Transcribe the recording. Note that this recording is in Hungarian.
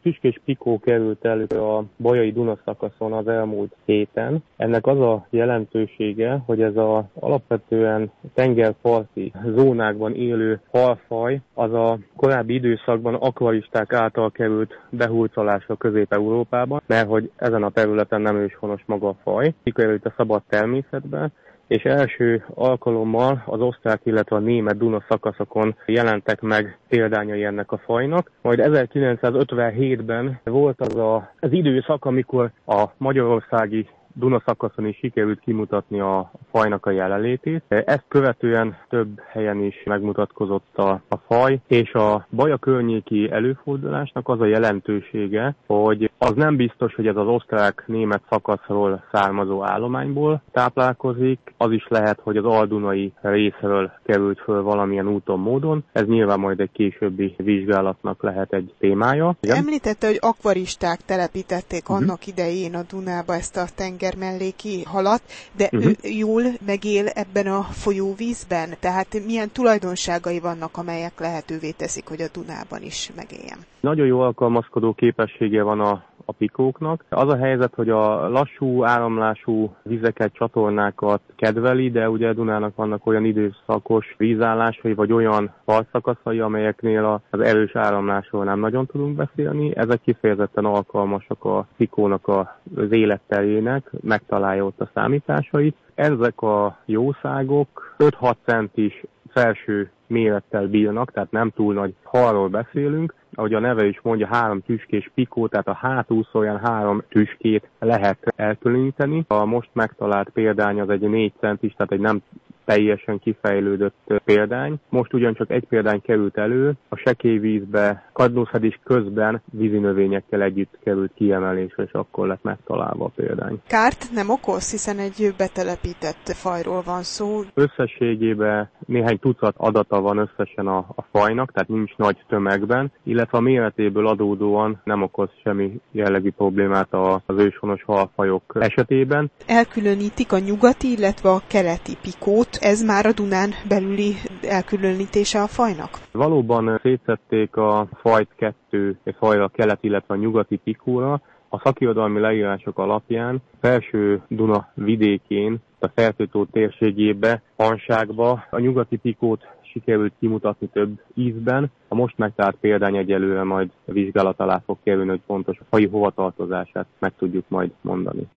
tüskés pikó került elő a Bajai Duna szakaszon az elmúlt héten. Ennek az a jelentősége, hogy ez az alapvetően tengerparti zónákban élő halfaj, az a korábbi időszakban akvaristák által került behurcolásra Közép-Európában, mert hogy ezen a területen nem őshonos maga a faj. Kikerült a szabad természetbe, és első alkalommal az osztrák, illetve a német Duna szakaszokon jelentek meg példányai ennek a fajnak. Majd 1957-ben volt az időszak, amikor a magyarországi Duna szakaszon is sikerült kimutatni a fajnak a jelenlétét. Ezt követően több helyen is megmutatkozott a faj, és a Baja környéki előfordulásnak az a jelentősége, hogy az nem biztos, hogy ez az osztrák-német szakaszról származó állományból táplálkozik, az is lehet, hogy az aldunai részről került föl valamilyen úton, módon. Ez nyilván majd egy későbbi vizsgálatnak lehet egy témája. Igen? Említette, hogy akvaristák telepítették annak idején a Dunába ezt a tengermelléki halat, de ő jól megél ebben a folyóvízben? Tehát milyen tulajdonságai vannak, amelyek lehetővé teszik, hogy a Dunában is megéljen? Nagyon jó alkalmazkodó képessége van a pikóknak. Az a helyzet, hogy a lassú áramlású vizeket, csatornákat kedveli, de ugye a Dunának vannak olyan időszakos vízállásai, vagy olyan partszakaszai, amelyeknél az erős áramlásról nem nagyon tudunk beszélni. Ezek kifejezetten alkalmasak a pikónak az életterének, megtalálja ott a számításait. Ezek a jószágok 5-6 centis felső mérettel bírnak, tehát nem túl nagy halról beszélünk. Ahogy a neve is mondja, 3 tüskés pikó, tehát a hátúszóján 3 tüskét lehet elkülöníteni. A most megtalált példány az egy 4 centis, tehát egy nem teljesen kifejlődött példány. Most ugyancsak egy példány került elő, a sekély vízbe kadlószedés közben vízi növényekkel együtt került kiemelésre, és akkor lett megtalálva a példány. Kárt nem okoz, hiszen egy betelepített fajról van szó. Összességében néhány tucat adata van összesen a fajnak, tehát nincs nagy tömegben, illetve a méretéből adódóan nem okoz semmi jellegű problémát az őshonos halfajok esetében. Elkülönítik a nyugati, illetve a keleti pikót. Ez már a Dunán belüli elkülönítése a fajnak? Valóban szétszették a fajt 2 fajra, a keleti, illetve a nyugati pikóra. A szakirodalmi leírások alapján felső Duna vidékén, a Fertőtó térségébe, Hanságba a nyugati pikót sikerült kimutatni több ízben. A most megtalált példány egyelőre majd a vizsgálat alá fog kerülni, hogy pontos a faji hovatartozását meg tudjuk majd mondani.